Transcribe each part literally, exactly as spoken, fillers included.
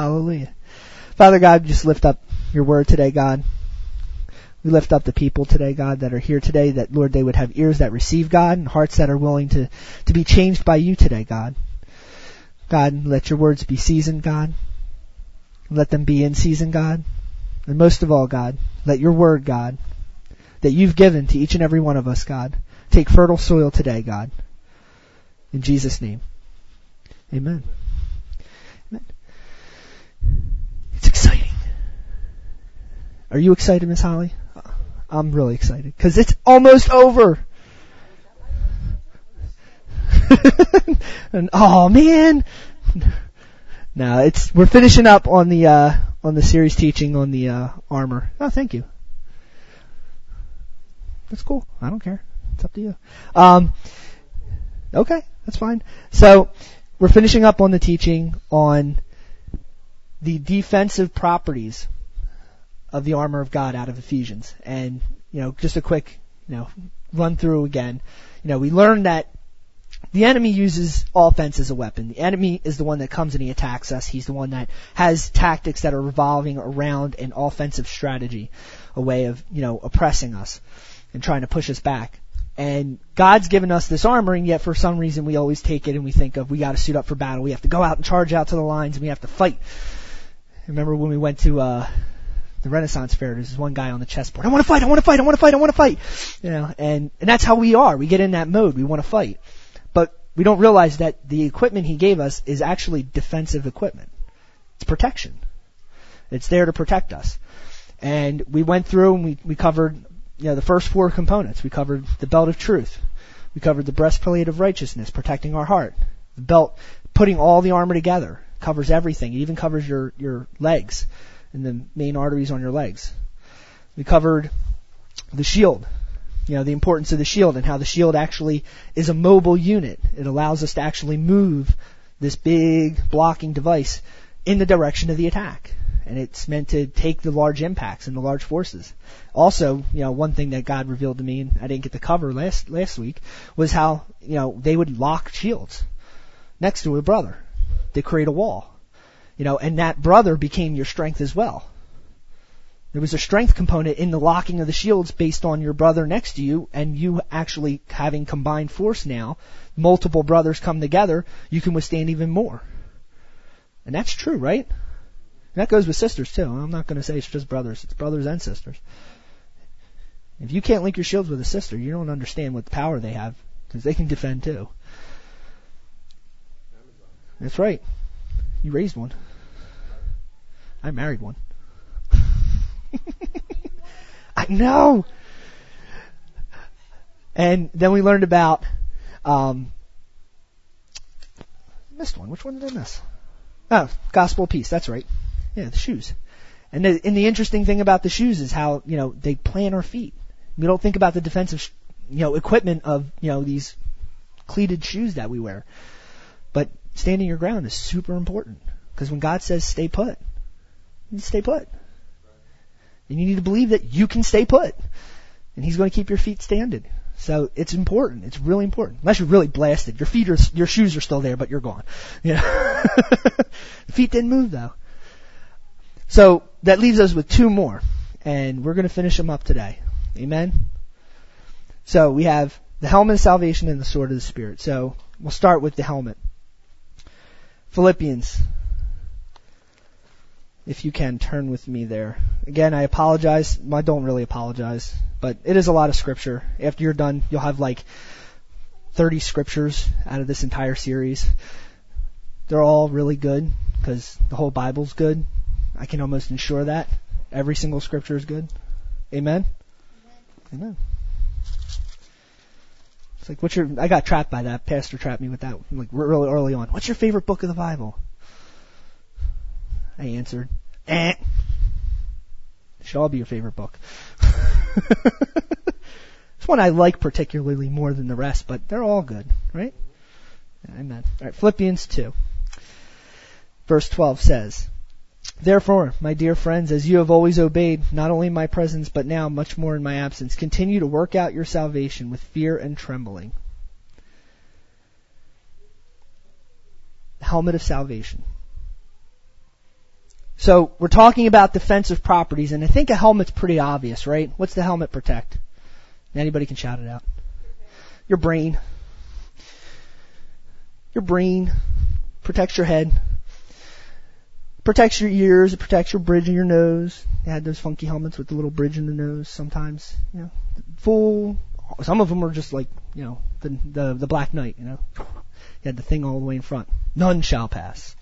Hallelujah. Father God, just lift up your word today, God. We lift up the people today, God, that are here today, that, Lord, they would have ears that receive God and hearts that are willing to, to be changed by you today, God. God, let your words be seasoned, God. Let them be in season, God. And most of all, God, let your word, God, that you've given to each and every one of us, God, take fertile soil today, God. In Jesus' name. Amen. Amen. It's exciting. Are you excited, Miss Holly? I'm really excited because it's almost over. And, oh man. No, it's we're finishing up on the uh, on the series teaching on the uh, armor. Oh, thank you. That's cool. I don't care. It's up to you. Um, okay, that's fine. So we're finishing up on the teaching on the defensive properties of the armor of God out of Ephesians. And, you know, just a quick, you know, run through again. You know, we learned that the enemy uses offense as a weapon. The enemy is the one that comes and he attacks us. He's the one that has tactics that are revolving around an offensive strategy, a way of, you know, oppressing us and trying to push us back. And God's given us this armor, and yet for some reason we always take it and we think of we got to suit up for battle. We have to go out and charge out to the lines and we have to fight. Remember when we went to uh the Renaissance Fair, there's this one guy on the chessboard. I want to fight, I want to fight, I want to fight, I want to fight. You know, and, and that's how we are. We get in that mode. We want to fight. But we don't realize that the equipment he gave us is actually defensive equipment. It's protection. It's there to protect us. And we went through and we, we covered, you know, the first four components. We covered the belt of truth. We covered the breastplate of righteousness, protecting our heart. The belt, putting all the armor together, covers everything. It even covers your, your legs and the main arteries on your legs. We covered the shield, you know, the importance of the shield and how the shield actually is a mobile unit. It allows us to actually move this big blocking device in the direction of the attack. And it's meant to take the large impacts and the large forces. Also, you know, one thing that God revealed to me, and I didn't get to cover last, last week, was how, you know, they would lock shields next to a brother. They create a wall. You know, and that brother became your strength as well. There was a strength component in the locking of the shields based on your brother next to you, and you actually having combined force now, multiple brothers come together, you can withstand even more. And that's true, right? And that goes with sisters too. I'm not going to say it's just brothers. It's brothers and sisters. If you can't link your shields with a sister, you don't understand what power they have, because they can defend too. That's right. You raised one. I married one. I know. And then we learned about, um, missed one. Which one did I miss? Oh, gospel of peace. That's right. Yeah, the shoes. And the, and the interesting thing about the shoes is how, you know, they plant our feet. We don't think about the defensive, you know, equipment of, you know, these cleated shoes that we wear. But standing your ground is super important. Because when God says stay put, you stay put. And you need to believe that you can stay put. And He's going to keep your feet standing. So it's important. It's really important. Unless you're really blasted. Your feet are, your shoes are still there, but you're gone. You know? The feet didn't move though. So that leaves us with two more. And we're going to finish them up today. Amen? So we have the helmet of salvation and the sword of the Spirit. So we'll start with the helmet. Philippians. If you can, turn with me there. Again, I apologize. I don't really apologize, but it is a lot of scripture. After you're done, you'll have like thirty scriptures out of this entire series. They're all really good because the whole Bible's good. I can almost ensure that. Every single scripture is good. Amen? Amen. Amen. It's like, what's your, I got trapped by that. Pastor trapped me with that like really early on. What's your favorite book of the Bible? I answered, eh. It should all be your favorite book. It's one I like particularly more than the rest, but they're all good, right? Amen. All right, Philippians two. Verse twelve says, "Therefore, my dear friends, as you have always obeyed, not only in my presence, but now much more in my absence, continue to work out your salvation with fear and trembling." Helmet of salvation. So we're talking about defensive properties, and I think a helmet's pretty obvious, right? What's the helmet protect? Anybody can shout it out. Your brain. Your brain protects your head. Protects your ears. It protects your bridge of your nose. They had those funky helmets with the little bridge in the nose sometimes. You know, full. Some of them were just like, you know, the the, the Black Knight, you know. You had the thing all the way in front. None shall pass.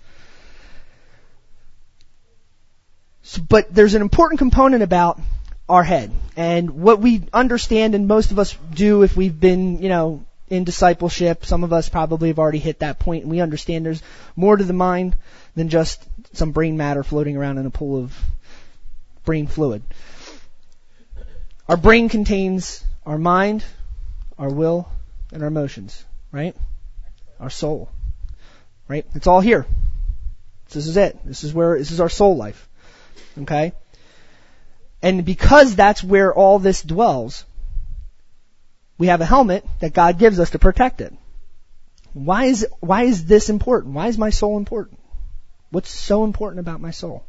So, but there's an important component about our head. And what we understand, and most of us do if we've been, you know, in discipleship, some of us probably have already hit that point, and we understand there's more to the mind than just some brain matter floating around in a pool of brain fluid. Our brain contains our mind, our will, and our emotions, right? Our soul, right? It's all here. This is it. This is where, this is our soul life. Okay? And because that's where all this dwells, we have a helmet that God gives us to protect it. Why is, why is this important? Why is my soul important? What's so important about my soul?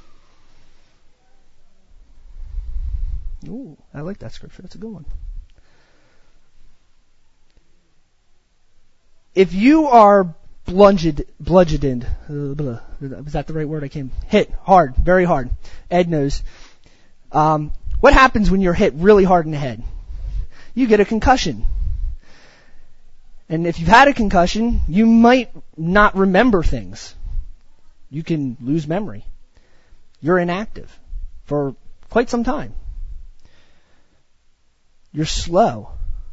Ooh, I like that scripture. That's a good one. If you are bludgeoned, bludgeoned, uh, is that the right word? I came hit hard, very hard. Ed knows. Um, what happens when you're hit really hard in the head? You get a concussion. And if you've had a concussion, you might not remember things. You can lose memory. You're inactive for quite some time. You're slow.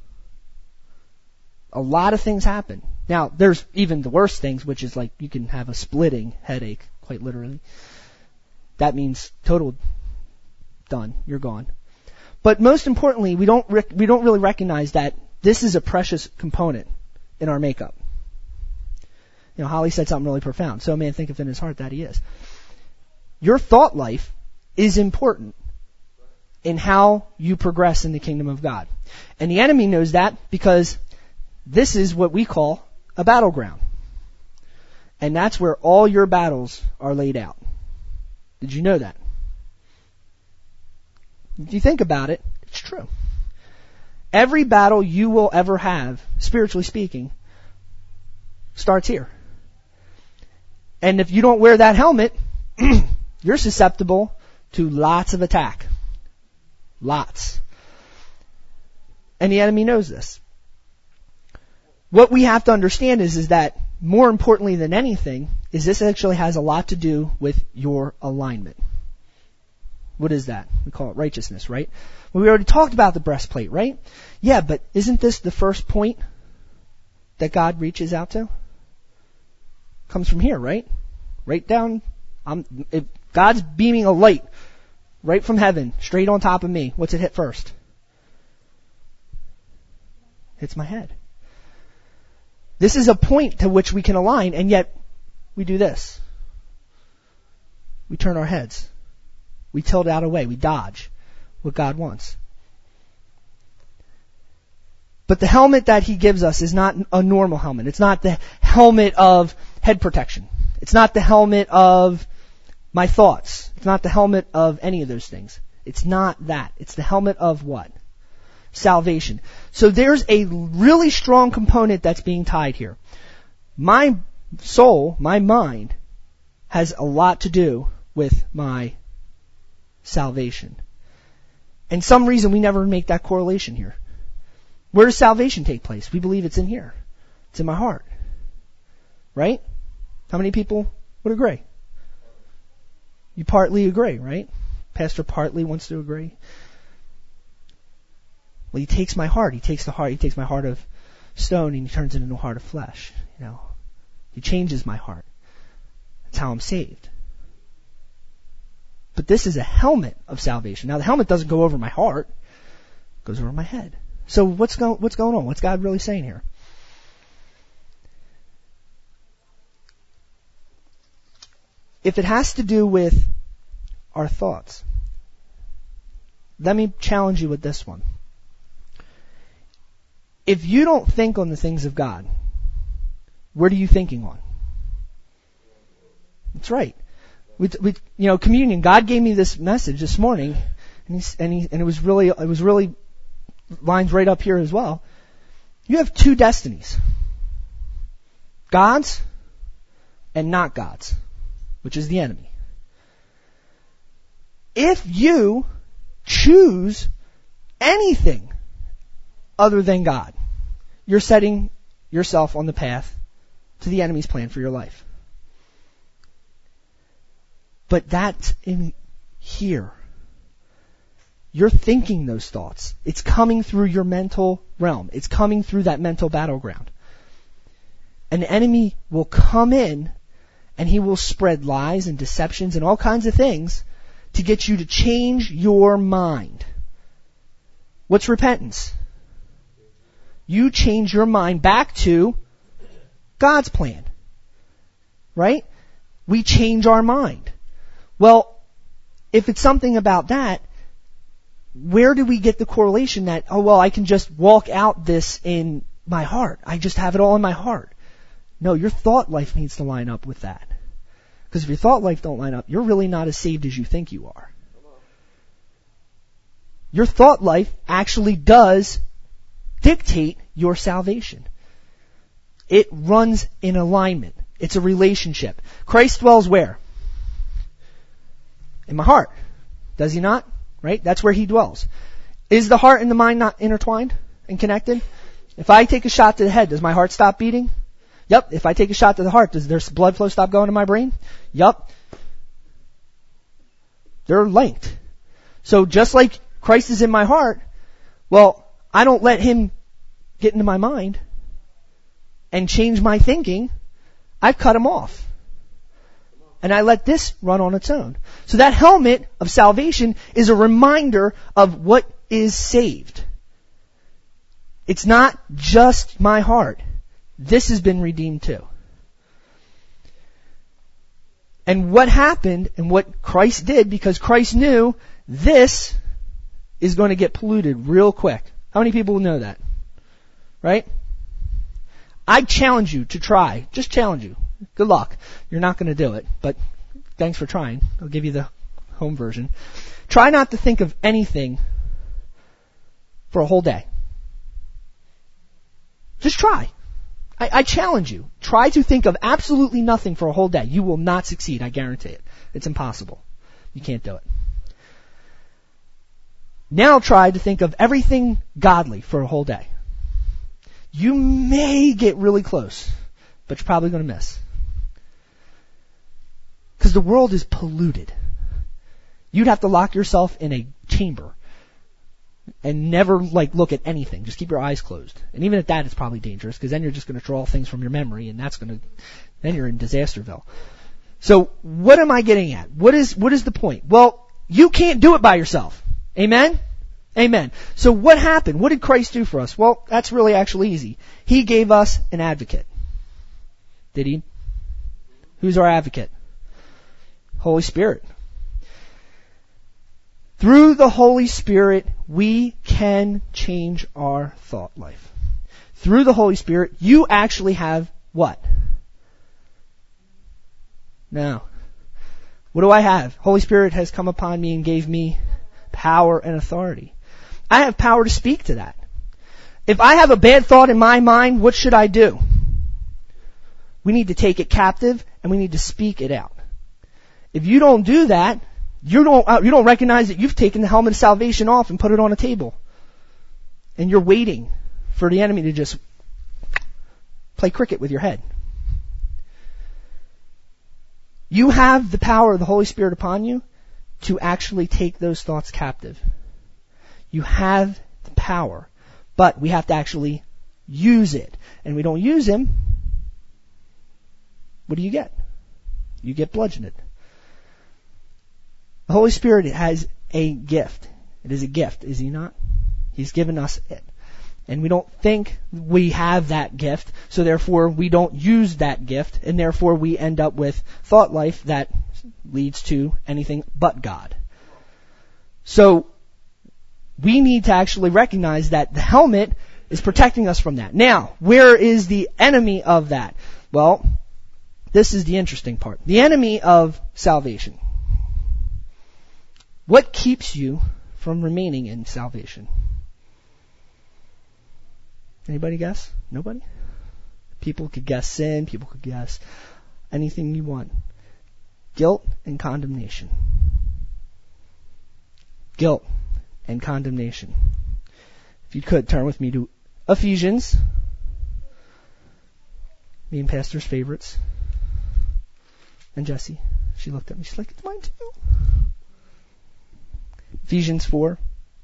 A lot of things happen. Now, there's even the worst things, which is like you can have a splitting headache, quite literally. That means total done. You're gone. But most importantly, we don't rec- we don't really recognize that this is a precious component in our makeup. You know, Holly said something really profound. So a man thinketh in his heart that he is. Your thought life is important in how you progress in the kingdom of God. And the enemy knows that because this is what we call a battleground. And that's where all your battles are laid out. Did you know that? If you think about it, it's true. Every battle you will ever have, spiritually speaking, starts here. And if you don't wear that helmet, you're susceptible to lots of attack. Lots. And the enemy knows this. What we have to understand is, is that more importantly than anything, is this actually has a lot to do with your alignment. What is that? We call it righteousness, right? Well, we already talked about the breastplate, right? Yeah, but isn't this the first point that God reaches out to? Comes from here, right? Right down. I'm, if God's beaming a light right from heaven, straight on top of me, what's it hit first? Hits my head. This is a point to which we can align, and yet we do this. We turn our heads. We tilt out of the way. We dodge what God wants. But the helmet that He gives us is not a normal helmet. It's not the helmet of head protection. It's not the helmet of my thoughts. It's not the helmet of any of those things. It's not that. It's the helmet of what? Salvation. So there's a really strong component that's being tied here. My soul, my mind, has a lot to do with my salvation. And some reason we never make that correlation here. Where does salvation take place? We believe it's in here. It's in my heart. Right? How many people would agree? You partly agree, right? Pastor partly wants to agree. Well, He takes my heart. He takes the heart. He takes my heart of stone and He turns it into a heart of flesh. You know, He changes my heart. That's how I'm saved. But this is a helmet of salvation. Now, the helmet doesn't go over my heart. It goes over my head. So what's going, what's going on? What's God really saying here? If it has to do with our thoughts, let me challenge you with this one. If you don't think on the things of God, what are you thinking on? That's right. with, with, you know, communion, God gave me this message this morning, and, he, and, he, and it was really, it was really lines right up here as well. You have two destinies. God's and not God's, which is the enemy. If you choose anything other than God, you're setting yourself on the path to the enemy's plan for your life. But that's in here. You're thinking those thoughts. It's coming through your mental realm. It's coming through that mental battleground. An enemy will come in and he will spread lies and deceptions and all kinds of things to get you to change your mind. What's repentance? You change your mind back to God's plan. Right? We change our mind. Well, if it's something about that, where do we get the correlation that, oh, well, I can just walk out this in my heart. I just have it all in my heart. No, your thought life needs to line up with that. Because if your thought life don't line up, you're really not as saved as you think you are. Your thought life actually does dictate your salvation. It runs in alignment. It's a relationship. Christ dwells where? In my heart. Does he not? Right? That's where he dwells. Is the heart and the mind not intertwined and connected? If I take a shot to the head, does my heart stop beating? Yep. If I take a shot to the heart, does their blood flow stop going to my brain? Yep. They're linked. So just like Christ is in my heart, well, I don't let him get into my mind and change my thinking. I cut him off. And I let this run on its own. So that helmet of salvation is a reminder of what is saved. It's not just my heart. This has been redeemed too. And what happened and what Christ did, because Christ knew this is going to get polluted real quick. How many people know that? Right? I challenge you to try. Just challenge you. Good luck. You're not going to do it, but thanks for trying. I'll give you the home version. Try not to think of anything for a whole day. Just try. I, I challenge you. Try to think of absolutely nothing for a whole day. You will not succeed. I guarantee it. It's impossible. You can't do it. Now try to think of everything godly for a whole day. You may get really close, but you're probably going to miss. Because the world is polluted. You'd have to lock yourself in a chamber and never like look at anything. Just keep your eyes closed. And even at that, it's probably dangerous because then you're just going to draw things from your memory, and that's going to then you're in Disasterville. So what am I getting at? What is what is the point? Well, you can't do it by yourself. Amen? Amen. So what happened? What did Christ do for us? Well, that's really actually easy. He gave us an advocate. Did he? Who's our advocate? Holy Spirit. Through the Holy Spirit, we can change our thought life. Through the Holy Spirit, you actually have what? Now, what do I have? Holy Spirit has come upon me and gave me power and authority. I have power to speak to that. If I have a bad thought in my mind, what should I do? We need to take it captive and we need to speak it out. If you don't do that, you don't uh, you don't recognize that you've taken the helmet of salvation off and put it on a table. And you're waiting for the enemy to just play cricket with your head. You have the power of the Holy Spirit upon you to actually take those thoughts captive. You have the power, but we have to actually use it. And we don't use him, what do you get? You get bludgeoned. The Holy Spirit has a gift. It is a gift, is he not? He's given us it. And we don't think we have that gift, so therefore we don't use that gift, and therefore we end up with thought life that leads to anything but God. So we need to actually recognize that the helmet is protecting us from that. Now, where is the enemy of that? Well, this is the interesting part. The enemy of salvation. What keeps you from remaining in salvation? Anybody guess? Nobody? People could guess sin. People could guess anything you want. Guilt and condemnation. Guilt and condemnation. If you could, turn with me to Ephesians. Me and Pastor's favorites. And Jessie. She looked at me. She's like, it's mine too. Ephesians four.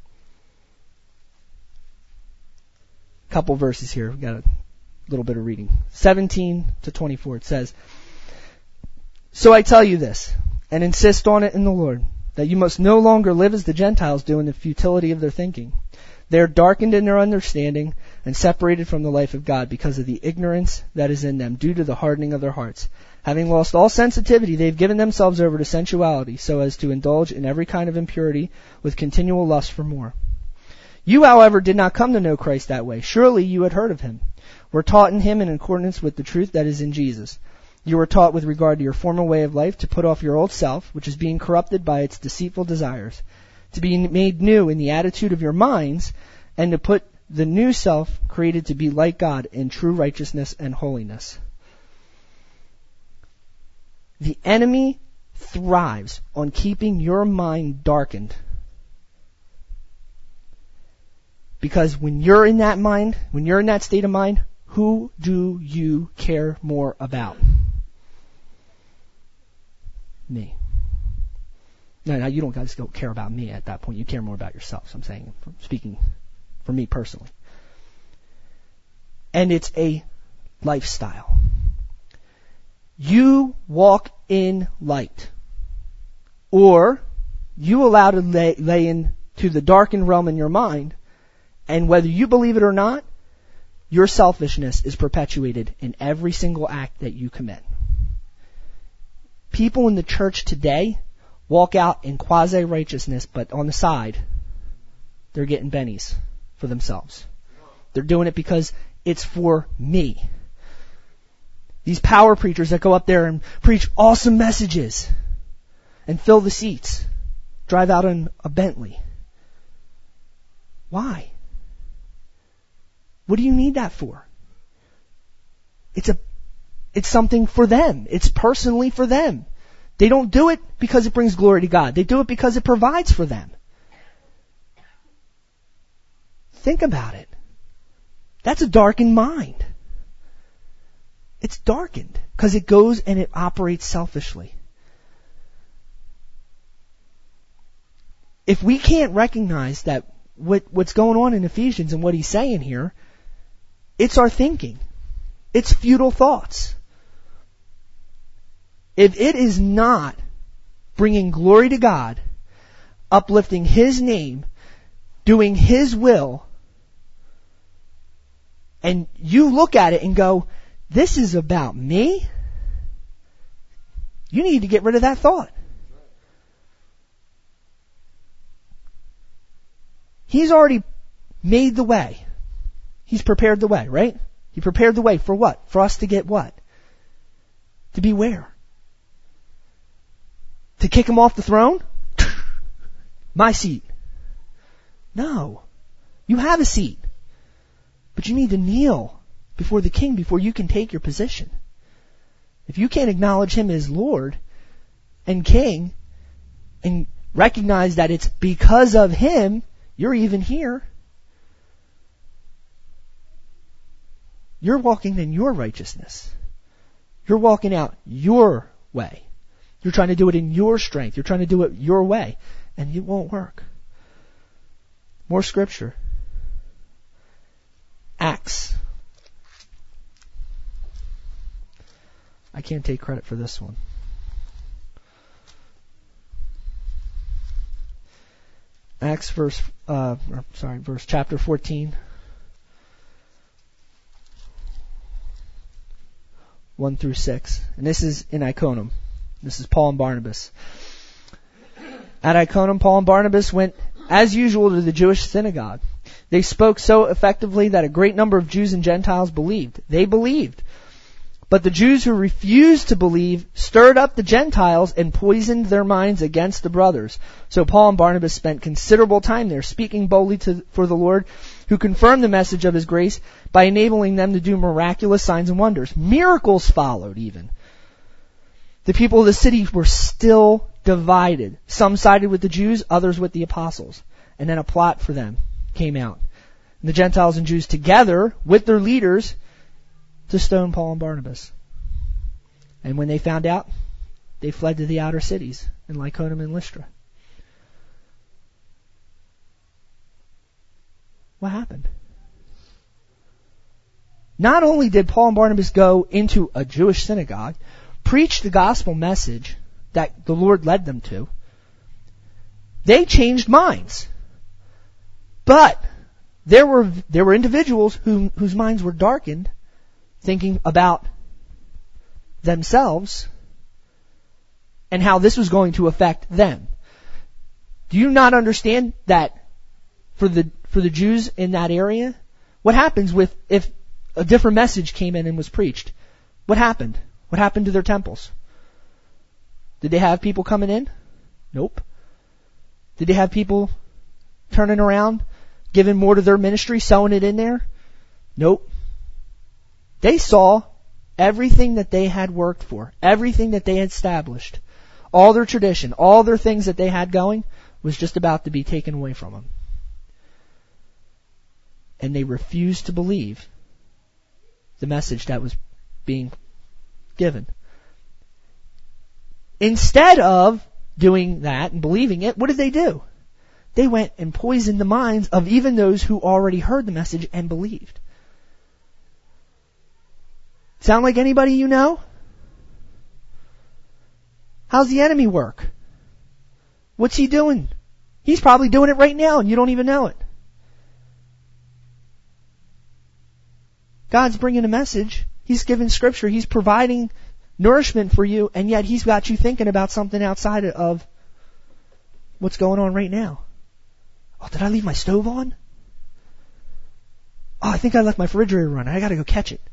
Couple verses here. We've got a little bit of reading. seventeen to twenty-four. It says, so I tell you this, and insist on it in the Lord, that you must no longer live as the Gentiles do in the futility of their thinking. They are darkened in their understanding and separated from the life of God because of the ignorance that is in them due to the hardening of their hearts. Having lost all sensitivity, they've given themselves over to sensuality so as to indulge in every kind of impurity with continual lust for more. You, however, did not come to know Christ that way. Surely you had heard of him, were taught in him in accordance with the truth that is in Jesus. You were taught with regard to your former way of life to put off your old self, which is being corrupted by its deceitful desires, to be made new in the attitude of your minds, and to put the new self created to be like God in true righteousness and holiness. The enemy thrives on keeping your mind darkened. Because when you're in that mind, when you're in that state of mind, who do you care more about? Me. No, no, you don't guys don't care about me at that point. You care more about yourself. So I'm saying, speaking for me personally. And it's a lifestyle. You walk in light. Or you allow to lay, lay into the darkened realm in your mind, and whether you believe it or not, your selfishness is perpetuated in every single act that you commit. People in the church today walk out in quasi-righteousness, but on the side, they're getting bennies for themselves. They're doing it because it's for me. These power preachers that go up there and preach awesome messages and fill the seats, drive out in a Bentley. Why? What do you need that for? It's a, it's something for them. It's personally for them. They don't do it because it brings glory to God. They do it because it provides for them. Think about it. That's a darkened mind. It's darkened because it goes and it operates selfishly. If we can't recognize that what, what's going on in Ephesians and what he's saying here, it's our thinking. It's futile thoughts. If it is not bringing glory to God, uplifting his name, doing his will, and you look at it and go, this is about me, you need to get rid of that thought. He's already made the way. He's prepared the way, right? He prepared the way for what? For us to get what? To be where? To kick him off the throne? My seat. No. You have a seat. But you need to kneel before the king before you can take your position. If you can't acknowledge him as Lord and King and recognize that it's because of him you're even here, you're walking in your righteousness. You're walking out your way. You're trying to do it in your strength. You're trying to do it your way. And it won't work. More scripture. Acts. I can't take credit for this one. Acts verse, uh, or, sorry, verse chapter fourteen. one through six. And this is in Iconium. This is Paul and Barnabas. At Iconium, Paul and Barnabas went, as usual, to the Jewish synagogue. They spoke so effectively that a great number of Jews and Gentiles believed. They believed. But the Jews who refused to believe stirred up the Gentiles and poisoned their minds against the brothers. So Paul and Barnabas spent considerable time there, speaking boldly to, for the Lord, who confirmed the message of His grace by enabling them to do miraculous signs and wonders. Miracles followed even. The people of the city were still divided. Some sided with the Jews, others with the apostles. And then a plot for them came out. And the Gentiles and Jews together with their leaders to stone Paul and Barnabas. And when they found out, they fled to the outer cities in Lyconium and Lystra. What happened? Not only did Paul and Barnabas go into a Jewish synagogue, preach the gospel message that the Lord led them to, they changed minds. But there were there were individuals who, whose minds were darkened, thinking about themselves and how this was going to affect them. Do you not understand that for the for the Jews in that area, what happens with if a different message came in and was preached? What happened? What happened to their temples? Did they have people coming in? Nope. Did they have people turning around, giving more to their ministry, sewing it in there? Nope. They saw everything that they had worked for, everything that they had established, all their tradition, all their things that they had going was just about to be taken away from them. And they refused to believe the message that was being given. Instead of doing that and believing it, what did they do? They went and poisoned the minds of even those who already heard the message and believed. Sound like anybody you know? How's the enemy work? What's he doing? He's probably doing it right now and you don't even know it. God's bringing a message. He's giving scripture. He's providing nourishment for you, and yet He's got you thinking about something outside of what's going on right now. Oh, did I leave my stove on? Oh, I think I left my refrigerator running. I gotta go catch it.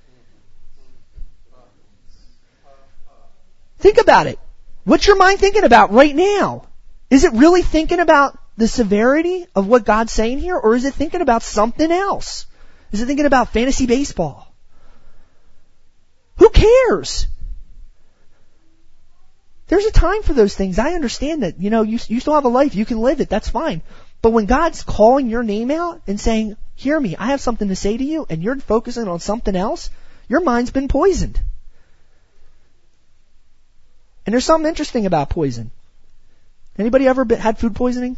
Think about it. What's your mind thinking about right now? Is it really thinking about the severity of what God's saying here, or is it thinking about something else? Is it thinking about fantasy baseball? Who cares? There's a time for those things. I understand that, you know, you, you still have a life. You can live it. That's fine. But when God's calling your name out and saying, hear me, I have something to say to you, and you're focusing on something else, your mind's been poisoned. And there's something interesting about poison. Anybody ever been, had food poisoning?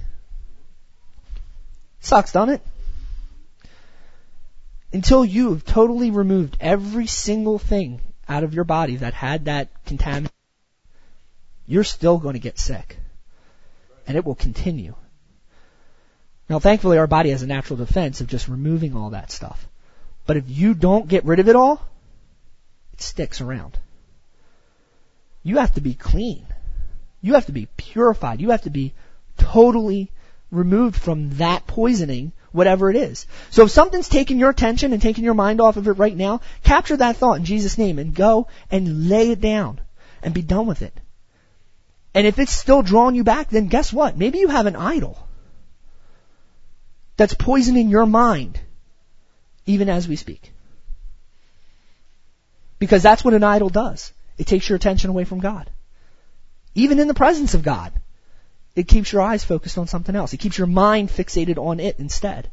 Sucks, doesn't it? Until you've totally removed every single thing out of your body that had that contamination, you're still going to get sick. And it will continue. Now, thankfully, our body has a natural defense of just removing all that stuff. But if you don't get rid of it all, it sticks around. You have to be clean. You have to be purified. You have to be totally removed from that poisoning, whatever it is. So if something's taking your attention and taking your mind off of it right now, capture that thought in Jesus' name and go and lay it down and be done with it. And if it's still drawing you back, then guess what? Maybe you have an idol that's poisoning your mind even as we speak. Because that's what an idol does. It takes your attention away from God. Even in the presence of God, it keeps your eyes focused on something else. It keeps your mind fixated on it instead.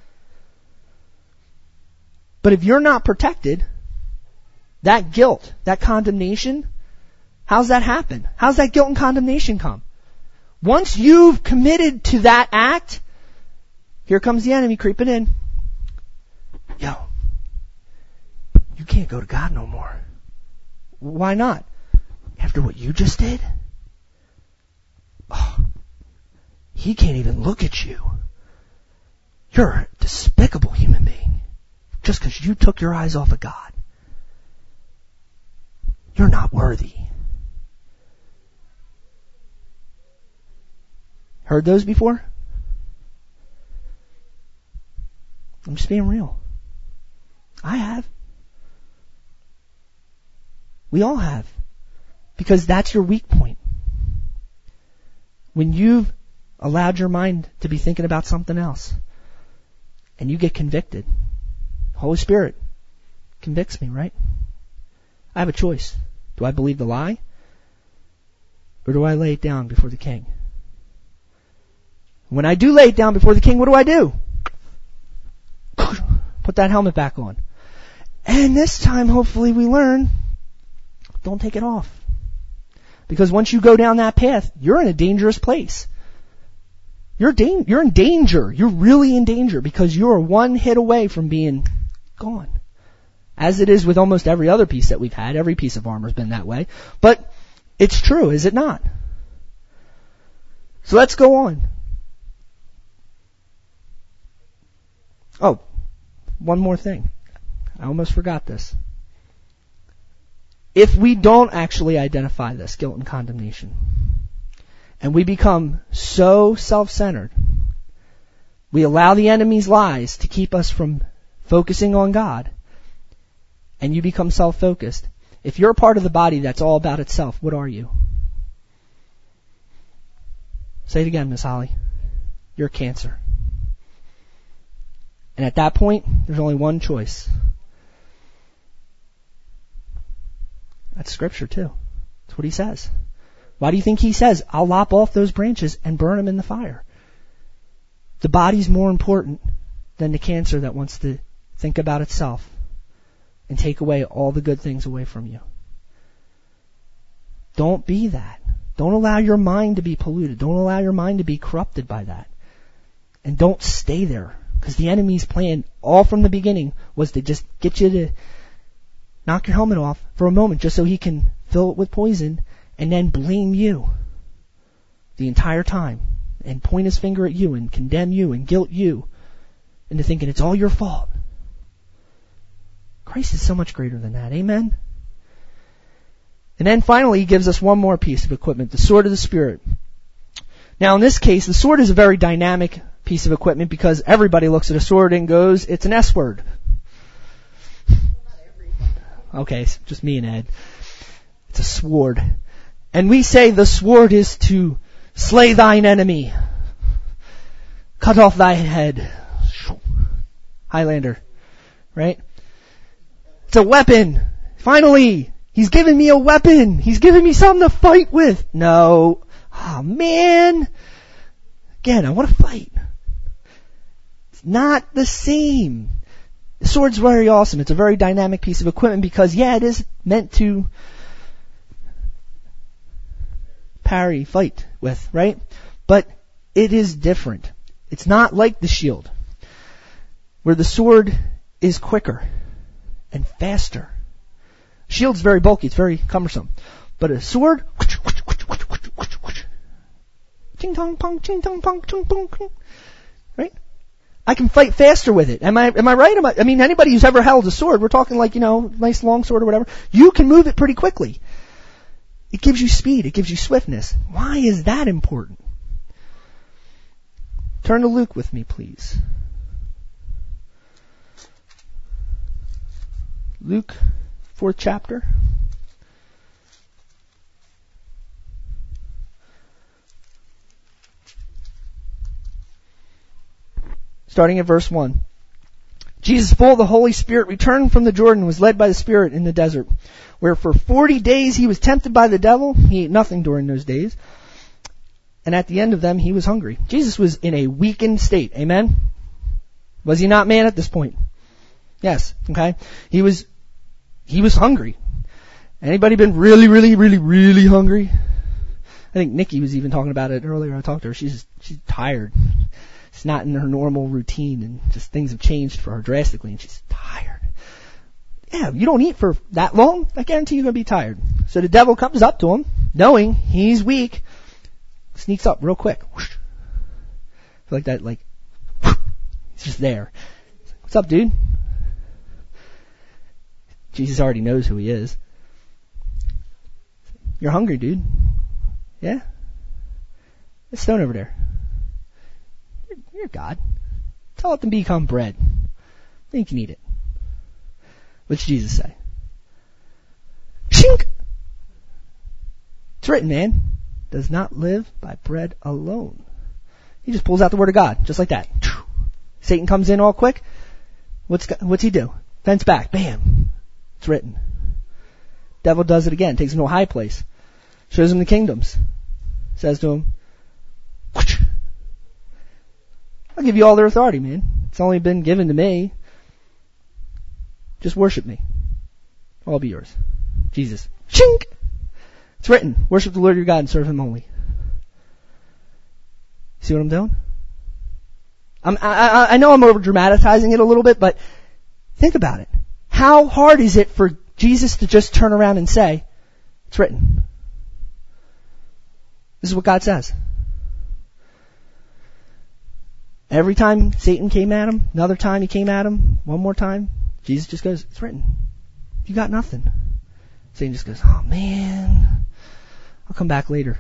But if you're not protected, that guilt, that condemnation, how's that happen? How's that guilt and condemnation come? Once you've committed to that act, here comes the enemy creeping in. Yo, you can't go to God no more. Why not? After what you just did? Oh, He can't even look at you. You're a despicable human being. Just because you took your eyes off of God. You're not worthy. Heard those before? I'm just being real. I have. We all have. Because that's your weak point. When you've allowed your mind to be thinking about something else, and you get convicted, Holy Spirit convicts me, right? I have a choice. Do I believe the lie? Or do I lay it down before the King? When I do lay it down before the King, what do I do? Put that helmet back on. And this time, hopefully, we learn, don't take it off. Because once you go down that path, you're in a dangerous place. You're, da- you're in danger. You're really in danger because you're one hit away from being gone. As it is with almost every other piece that we've had. Every piece of armor has been that way. But it's true, is it not? So let's go on. Oh, one more thing. I almost forgot this. If we don't actually identify this guilt and condemnation, and we become so self-centered, we allow the enemy's lies to keep us from focusing on God, and you become self-focused. If you're a part of the body that's all about itself, what are you? Say it again, Miss Holly. You're cancer. And at that point, there's only one choice. That's Scripture too. That's what he says. Why do you think he says, I'll lop off those branches and burn them in the fire? The body's more important than the cancer that wants to think about itself and take away all the good things away from you. Don't be that. Don't allow your mind to be polluted. Don't allow your mind to be corrupted by that. And don't stay there. Because the enemy's plan, all from the beginning, was to just get you to knock your helmet off for a moment just so he can fill it with poison and then blame you the entire time and point his finger at you and condemn you and guilt you into thinking it's all your fault. Christ is so much greater than that. Amen? And then finally he gives us one more piece of equipment, the sword of the Spirit. Now in this case, the sword is a very dynamic piece of equipment because everybody looks at a sword and goes, it's an S word. Okay, so just me and Ed. It's a sword. And we say the sword is to slay thine enemy. Cut off thy head. Highlander. Right? It's a weapon. Finally, he's giving me a weapon. He's giving me something to fight with. No. Oh man. Again, I want to fight. It's not the same. The sword's very awesome. It's a very dynamic piece of equipment because, yeah, it is meant to parry, fight with, right? But it is different. It's not like the shield, where the sword is quicker and faster. Shield's very bulky. It's very cumbersome. But a sword, ching tong pong, ching tong pong, ching pong, right? I can fight faster with it. Am I, am I right? Am I, I mean, anybody who's ever held a sword, we're talking like, you know, nice long sword or whatever, you can move it pretty quickly. It gives you speed. It gives you swiftness. Why is that important? Turn to Luke with me, please. Luke, fourth chapter. Starting at verse one. Jesus, full of the Holy Spirit, returned from the Jordan and was led by the Spirit in the desert, where for forty days he was tempted by the devil. He ate nothing during those days. And at the end of them, he was hungry. Jesus was in a weakened state. Amen? Was he not man at this point? Yes. Okay? He was, he was hungry. Anybody been really, really, really, really hungry? I think Nikki was even talking about it earlier. I talked to her. She's, she's tired. She's not in her normal routine, and just things have changed for her drastically, and she's tired. Yeah, you don't eat for that long, I guarantee you're going to be tired. So the devil comes up to him, knowing he's weak, sneaks up real quick. Whoosh. I feel like that, like, he's just there. What's up, dude? Jesus already knows who he is. You're hungry, dude. Yeah? That stone over there. You're, you're God. Tell it to become bread. Then you can eat it. What's Jesus say? Chink! It's written, man. Does not live by bread alone. He just pulls out the word of God, just like that. Satan comes in all quick. What's what's he do? Fence back. Bam. It's written. Devil does it again. Takes him to a high place. Shows him the kingdoms. Says to him, I'll give you all their authority, man. It's only been given to me. Just worship me. I'll be yours. Jesus. Shink! It's written. Worship the Lord your God and serve him only. See what I'm doing? I'm, I, I know I'm over dramatizing it a little bit, but think about it. How hard is it for Jesus to just turn around and say, it's written? This is what God says. Every time Satan came at him, another time he came at him, one more time, Jesus just goes, it's written. You got nothing. Satan just goes, oh man, I'll come back later.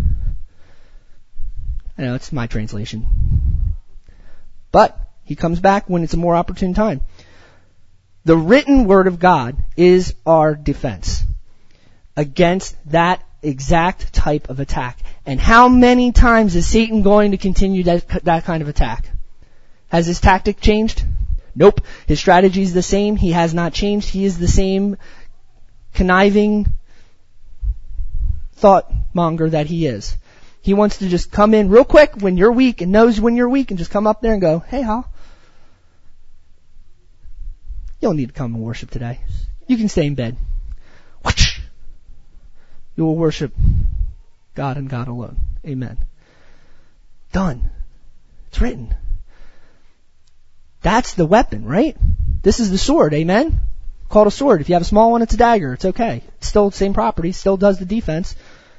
I know, it's my translation. But he comes back when it's a more opportune time. The written word of God is our defense against that exact type of attack. And how many times is Satan going to continue that, that kind of attack? Has his tactic changed? Nope. His strategy is the same. He has not changed. He is the same conniving thought monger that he is. He wants to just come in real quick when you're weak and knows when you're weak and just come up there and go, hey, Hal, you don't need to come and worship today. You can stay in bed. You will worship God and God alone. Amen. Done. It's written. That's the weapon, right? This is the sword. Amen? Called a sword. If you have a small one, it's a dagger. It's okay. It's still the same property. Still does the defense.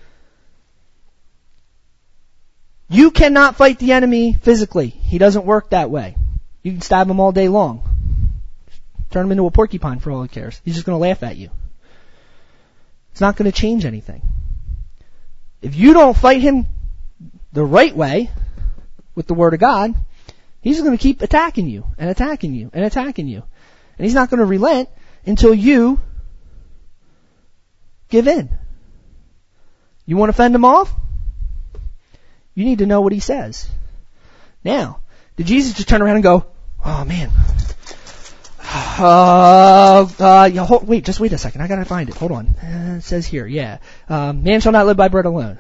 You cannot fight the enemy physically. He doesn't work that way. You can stab him all day long. Turn him into a porcupine for all he cares. He's just going to laugh at you. It's not going to change anything. If you don't fight him the right way with the Word of God, he's going to keep attacking you and attacking you and attacking you. And he's not going to relent until you give in. You want to fend him off? You need to know what he says. Now, did Jesus just turn around and go, oh man, Uh, uh, yeah, hold, wait, just wait a second. I gotta find it. Hold on. Uh, it says here, yeah. Um, man shall not live by bread alone.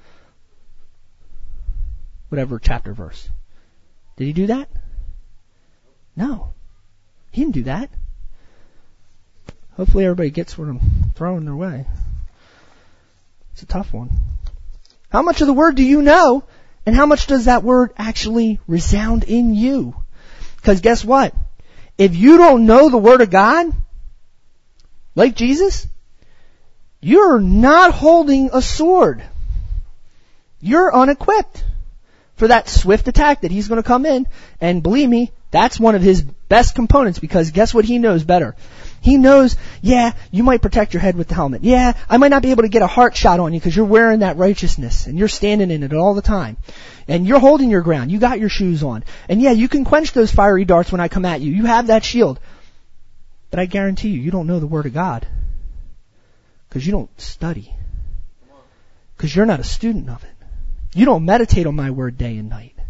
Whatever chapter verse. Did he do that? No. He didn't do that. Hopefully everybody gets what I'm throwing their way. It's a tough one. How much of the word do you know? And how much does that word actually resound in you? Because guess what? If you don't know the Word of God, like Jesus, you're not holding a sword. You're unequipped for that swift attack that he's going to come in. And believe me, that's one of his best components, because guess what he knows better? He knows, yeah, you might protect your head with the helmet. Yeah, I might not be able to get a heart shot on you because you're wearing that righteousness and you're standing in it all the time. And you're holding your ground. You got your shoes on. And yeah, you can quench those fiery darts when I come at you. You have that shield. But I guarantee you, you don't know the Word of God. Because you don't study. Because you're not a student of it. You don't meditate on my Word day and night.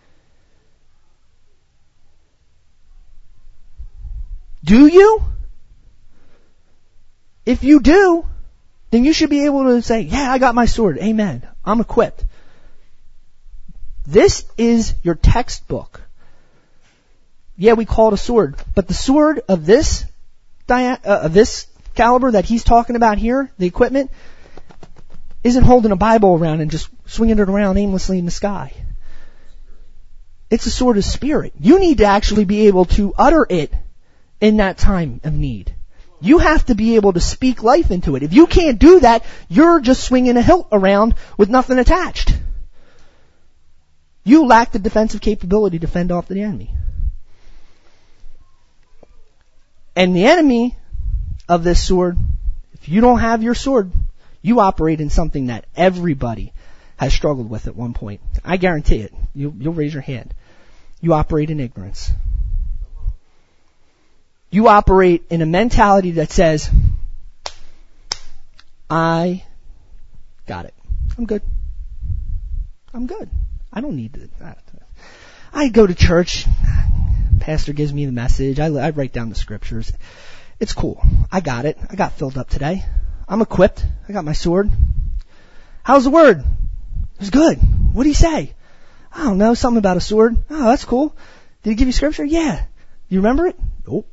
Do you? If you do, then you should be able to say, yeah, I got my sword. Amen. I'm equipped. This is your textbook. Yeah, we call it a sword. But the sword of this, dia- uh, of this caliber that he's talking about here, the equipment, isn't holding a Bible around and just swinging it around aimlessly in the sky. It's a sword of spirit. You need to actually be able to utter it in that time of need. You have to be able to speak life into it. If you can't do that, you're just swinging a hilt around with nothing attached. You lack the defensive capability to fend off the enemy. And the enemy of this sword, if you don't have your sword, you operate in something that everybody has struggled with at one point. I guarantee it. You, you'll raise your hand. You operate in ignorance. You operate in a mentality that says, I got it. I'm good. I'm good. I don't need to. I go to church. Pastor gives me the message. I, I write down the scriptures. It's cool. I got it. I got filled up today. I'm equipped. I got my sword. How's the word? It was good. What did he say? I don't know. Something about a sword. Oh, that's cool. Did he give you scripture? Yeah. You remember it? Nope.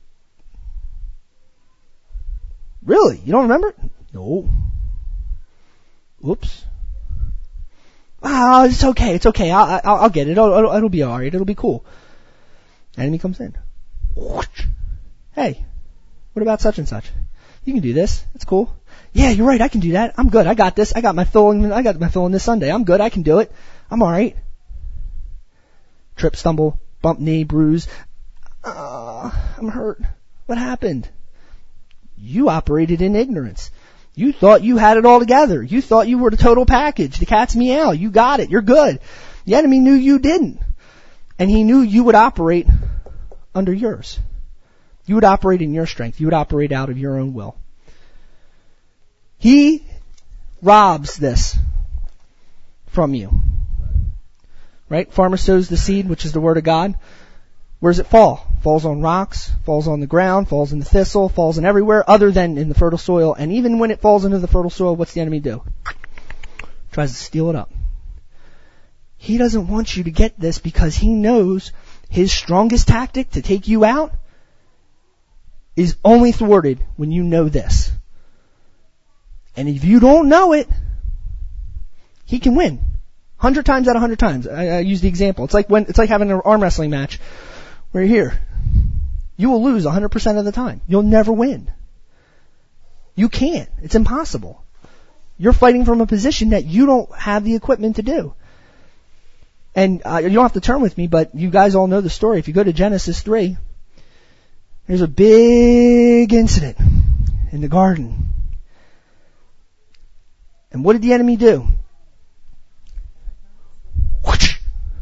Really? You don't remember it? No. Whoops. Oh, it's okay. It's okay. I'll, I'll, I'll get it. It'll, it'll, it'll be alright. It'll be cool. Enemy comes in. Hey, what about such and such? You can do this. It's cool. Yeah, you're right. I can do that. I'm good. I got this. I got my fill. I got my fill in this Sunday. I'm good. I can do it. I'm alright. Trip, stumble, bump, knee, bruise. Uh, I'm hurt. What happened? You operated in ignorance. You thought you had it all together. You thought you were the total package. The cat's meow. You got it. You're good. The enemy knew you didn't. And he knew you would operate under yours. You would operate in your strength. You would operate out of your own will. He robs this from you. Right? Farmer sows the seed, which is the word of God. Where does it fall? Falls on rocks, falls on the ground, falls in the thistle, falls in everywhere other than in the fertile soil. And even when it falls into the fertile soil, what's the enemy do? Tries to steal it up. He doesn't want you to get this because he knows his strongest tactic to take you out is only thwarted when you know this. And if you don't know it, he can win. Hundred times out of hundred times. I, I use the example. It's like when it's like having an arm wrestling match where you're here. You will lose a hundred percent of the time. You'll never win. You can't. It's impossible. You're fighting from a position that you don't have the equipment to do. And uh, you don't have to turn with me, but you guys all know the story. If you go to Genesis three, there's a big incident in the garden. And what did the enemy do? What's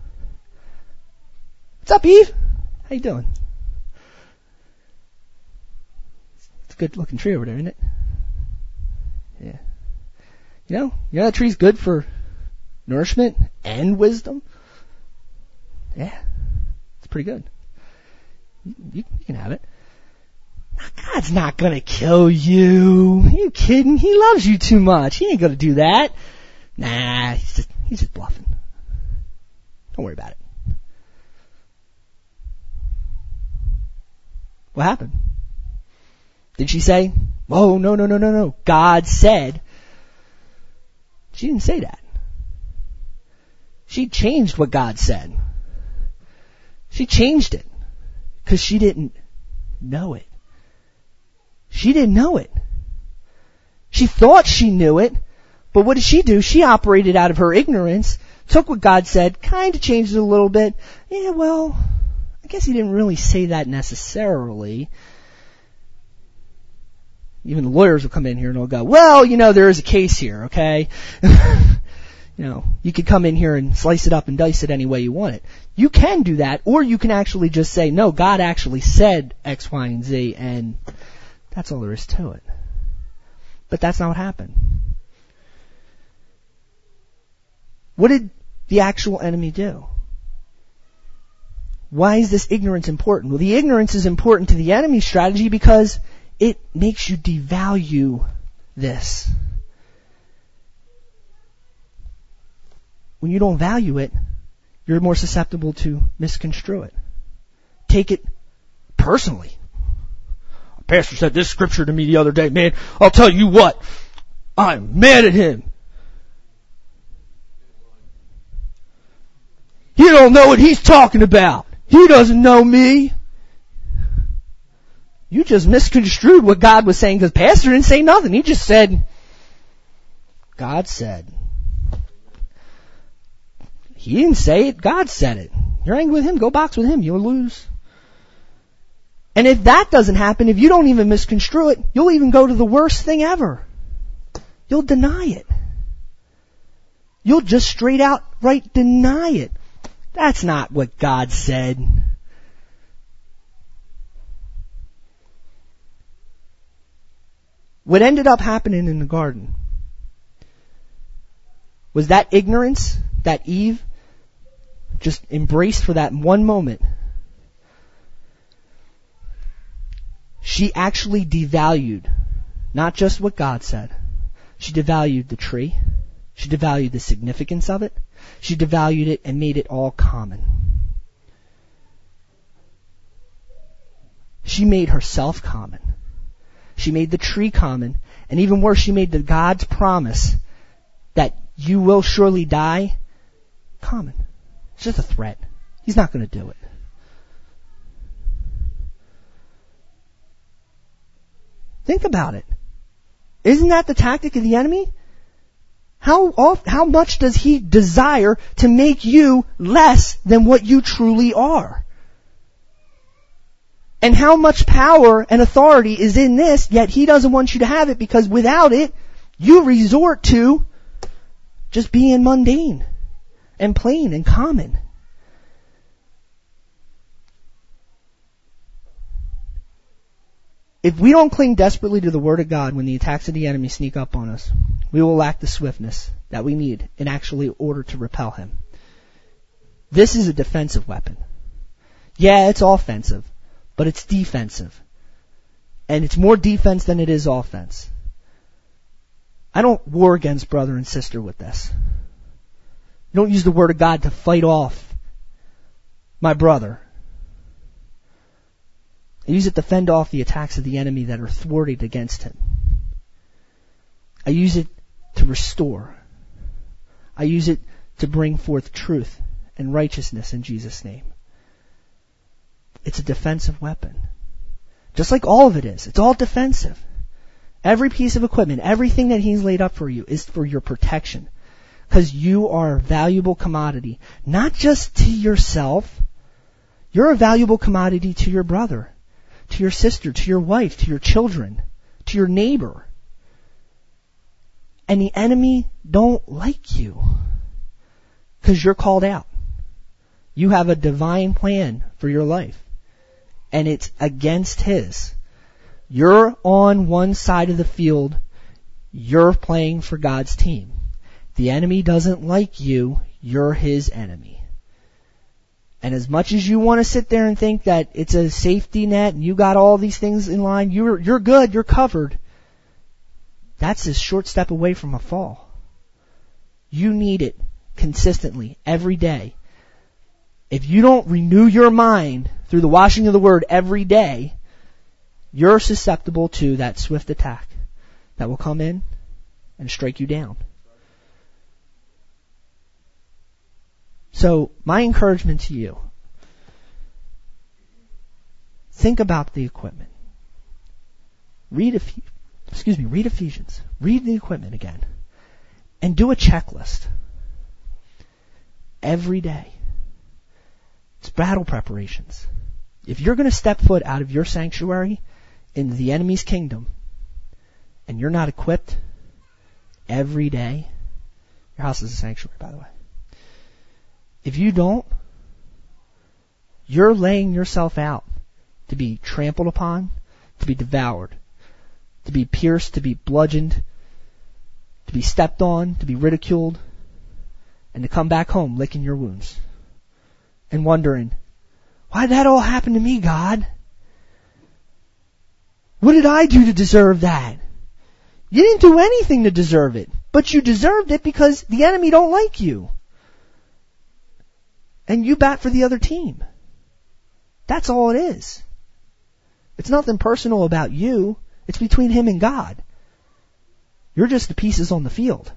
up, Eve? How you doing? It's a good looking tree over there, isn't it? Yeah. You know, you know that tree's good for nourishment and wisdom? Yeah. It's pretty good. You, you, you can have it. God's not gonna kill you. Are you kidding? He loves you too much. He ain't gonna do that. Nah, he's just, he's just bluffing. Don't worry about it. What happened? Did she say, oh, no, no, no, no, no. God said. She didn't say that. She changed what God said. She changed it because she didn't know it. She didn't know it. She thought she knew it, but what did she do? She operated out of her ignorance, took what God said, kind of changed it a little bit. Yeah, well, I guess he didn't really say that necessarily. Even the lawyers will come in here and they'll go, well, you know, there is a case here, okay? You know, you could come in here and slice it up and dice it any way you want it. You can do that, or you can actually just say, no, God actually said X, Y, and Z, and that's all there is to it. But that's not what happened. What did the actual enemy do? Why is this ignorance important? Well, the ignorance is important to the enemy's strategy because it makes you devalue this. When you don't value it, you're more susceptible to misconstrue it. Take it personally. A pastor said this scripture to me the other day. Man, I'll tell you what. I'm mad at him. He don't know what he's talking about. He doesn't know me. You just misconstrued what God was saying because pastor didn't say nothing. He just said, God said. He didn't say it. God said it. You're angry with him. Go box with him. You'll lose. And if that doesn't happen, if you don't even misconstrue it, you'll even go to the worst thing ever. You'll deny it. You'll just straight out right deny it. That's not what God said. What ended up happening in the garden Was that ignorance that Eve just embraced for that one moment? She actually devalued not just what God said. She devalued the tree. She devalued the significance of it. She devalued it and made it all common. She made herself common. She made the tree common. And even worse, she made the God's promise that you will surely die common. It's just a threat. He's not going to do it. Think about it. Isn't that the tactic of the enemy? How oft, how much does he desire to make you less than what you truly are? And how much power and authority is in this, yet he doesn't want you to have it, because without it, you resort to just being mundane and plain and common. If we don't cling desperately to the Word of God when the attacks of the enemy sneak up on us, we will lack the swiftness that we need in actually order to repel him. This is a defensive weapon. Yeah, it's offensive, but it's defensive. And it's more defense than it is offense. I don't war against brother and sister with this. I don't use the Word of God to fight off my brother. I use it to fend off the attacks of the enemy that are thwarted against him. I use it to restore. I use it to bring forth truth and righteousness in Jesus' name. It's a defensive weapon. Just like all of it is. It's all defensive. Every piece of equipment, everything that he's laid up for you is for your protection. Because you are a valuable commodity. Not just to yourself. You're a valuable commodity to your brother, to your sister, to your wife, to your children, to your neighbor. And the enemy don't like you because you're called out. You have a divine plan for your life, and it's against his. You're on one side of the field. You're playing for God's team. The enemy doesn't like you. You're his enemy. And as much as you want to sit there and think that it's a safety net and you got all these things in line, you're you're good, you're covered. That's a short step away from a fall. You need it consistently every day. If you don't renew your mind through the washing of the Word every day, you're susceptible to that swift attack that will come in and strike you down. So, my encouragement to you, think about the equipment. Read Eph- excuse me, read Ephesians. Read the equipment again. And do a checklist. Every day. It's battle preparations. If you're going to step foot out of your sanctuary into the enemy's kingdom, and you're not equipped every day, your house is a sanctuary, by the way. If you don't, you're laying yourself out to be trampled upon, to be devoured, to be pierced, to be bludgeoned, to be stepped on, to be ridiculed, and to come back home licking your wounds and wondering, why did that all happen to me, God? What did I do to deserve that? You didn't do anything to deserve it, but you deserved it because the enemy don't like you. And you bat for the other team. That's all it is. It's nothing personal about you. It's between him and God. You're just the pieces on the field.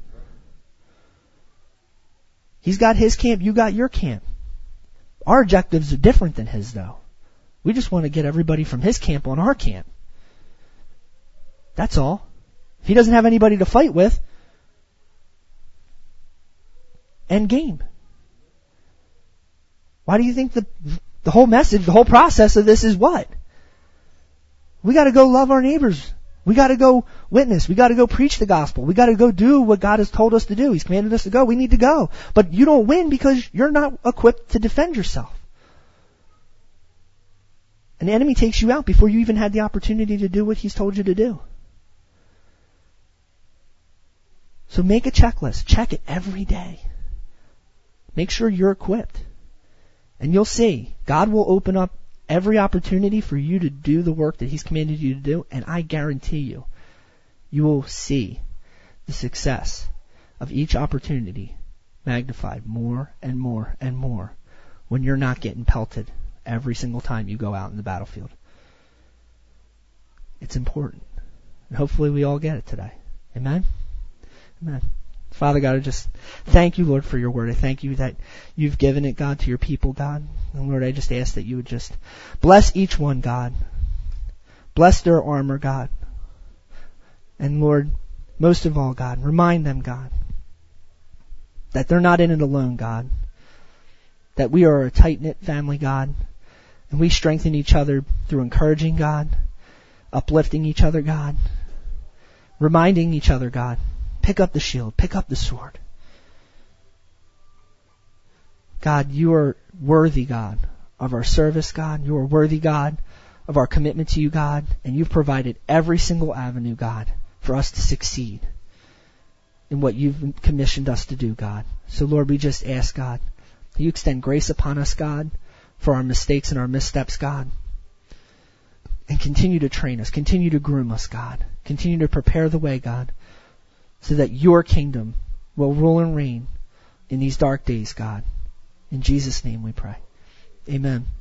He's got his camp, you got your camp. Our objectives are different than his, though. We just want to get everybody from his camp on our camp. That's all. If he doesn't have anybody to fight with, end game. Why do you think the the whole message, the whole process of this is what? We got to go love our neighbors. We got to go witness. We got to go preach the gospel. We got to go do what God has told us to do. He's commanded us to go. We need to go. But you don't win because you're not equipped to defend yourself. And the enemy takes you out before you even had the opportunity to do what he's told you to do. So make a checklist. Check it every day. Make sure you're equipped. And you'll see, God will open up every opportunity for you to do the work that He's commanded you to do, and I guarantee you, you will see the success of each opportunity magnified more and more and more when you're not getting pelted every single time you go out in the battlefield. It's important. And hopefully we all get it today. Amen? Amen. Father God, I just thank you, Lord, for your word. I thank you that you've given it, God, to your people, God. And Lord, I just ask that you would just bless each one, God. Bless their armor, God. And Lord, most of all, God, remind them, God, that they're not in it alone, God. That we are a tight-knit family, God. And we strengthen each other through encouraging, God. Uplifting each other, God. Reminding each other, God. Pick up the shield. Pick up the sword. God, you are worthy, God, of our service, God. You are worthy, God, of our commitment to you, God. And you've provided every single avenue, God, for us to succeed in what you've commissioned us to do, God. So, Lord, we just ask, God, that you extend grace upon us, God, for our mistakes and our missteps, God. And continue to train us. Continue to groom us, God. Continue to prepare the way, God, so that your kingdom will rule and reign in these dark days, God. In Jesus' name we pray. Amen.